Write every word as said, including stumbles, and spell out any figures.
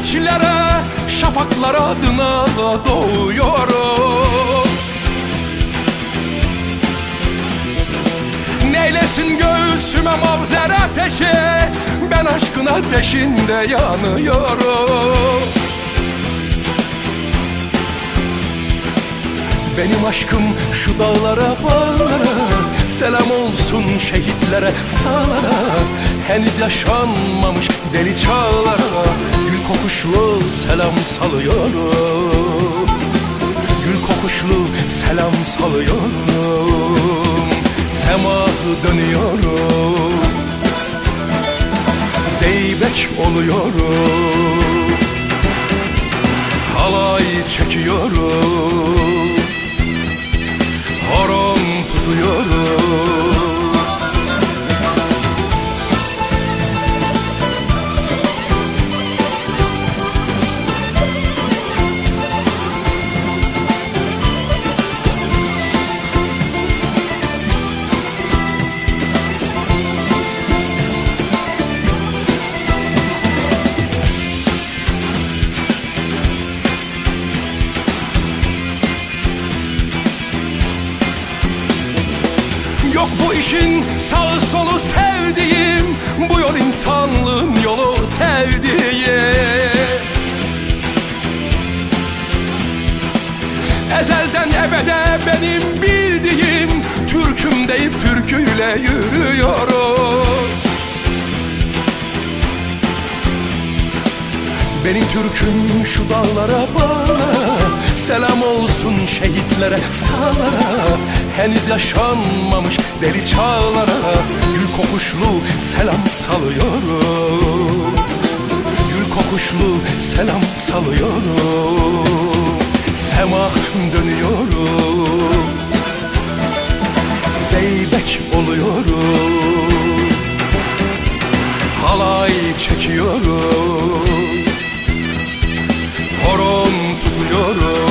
çiçeklere, şafaklar adına doğuyorum. Neylesin göğsüme mavzer ateşi, ben aşkın ateşinde yanıyorum. Benim aşkım şu dağlara bağlara, selam olsun şehitlere sağlara, henüz yaşanmamış deli çağlara gül kokuşlu selam salıyorum. Gül kokuşlu selam salıyorum. Semahı dönüyorum, zeybek oluyorum, halay çekiyorum, horon tutuyorum. Yok bu işin sağı solu sevdiğim, bu yol insanlığın yolu sevdiğim. Ezelden ebede benim bildiğim, Türk'üm deyip türküyle yürüyorum. Benim Türk'üm şu dağlara bağlara, selam olsun şehitlere sağlara, henüz yaşanmamış deli çağlara gül kokuşlu selam salıyorum. Gül kokuşlu selam salıyorum. Semah dönüyorum, zeybek oluyorum, halay çekiyorum, horon tutuyorum.